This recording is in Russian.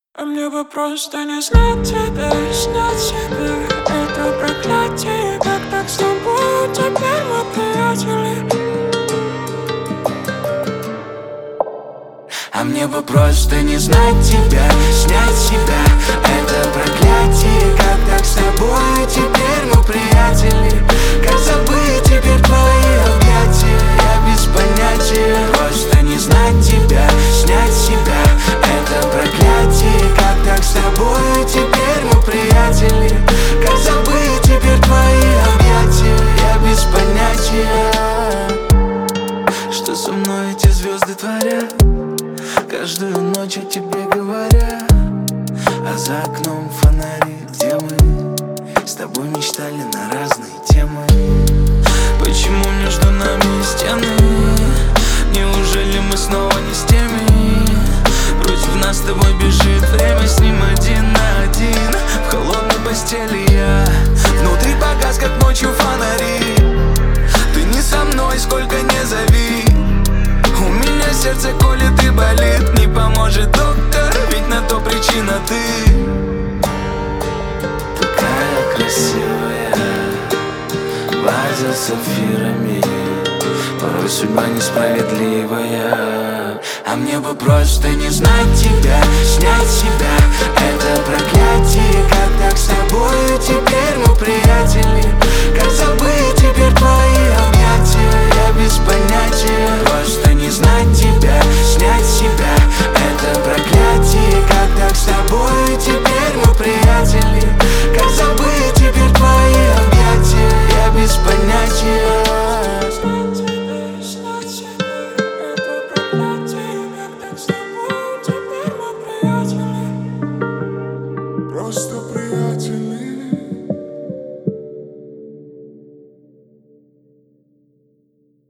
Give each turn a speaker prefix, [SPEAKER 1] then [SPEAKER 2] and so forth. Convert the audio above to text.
[SPEAKER 1] А мне бы просто не знать тебя, снять себя. Это проклятие, как так с тобой теперь мы приятели.
[SPEAKER 2] А мне бы просто не знать тебя, снять себя. Это проклятие, как так с тобой теперь мы приятели. Как забыть теперь твои объятия, я без понятия. Просто не знать тебя, снять себя. Это проклятие, как так с тобой теперь мы приятели. Как забыть теперь твои объятия, я без понятия. Что со мной эти звезды творят? Каждую ночь о тебе говоря, а за окном фонари, где мы с тобой мечтали на разные темы. Почему между нами стены? Неужели мы снова не с теми? Против нас с тобой бежит время, с ним один на один. В холодной постели я, внутри погас, как ночью фонари. Ты не со мной, сколько не зови. У меня сердце колет и болит. Не поможет доктор, ведь на то причина ты. Такая красивая, ваза с сапфирами. Порой судьба несправедливая. А мне бы просто не знать тебя, снять себя. Это проклятие, как так с тобой теперь мы приятели. Как забыть теперь твои объятия, я без понятия. Просто не знать тебя, снять себя. Это проклятие, как так с тобой теперь мы приятели. Как забыть теперь твои объятия, я без понятия.
[SPEAKER 1] Просто приятели.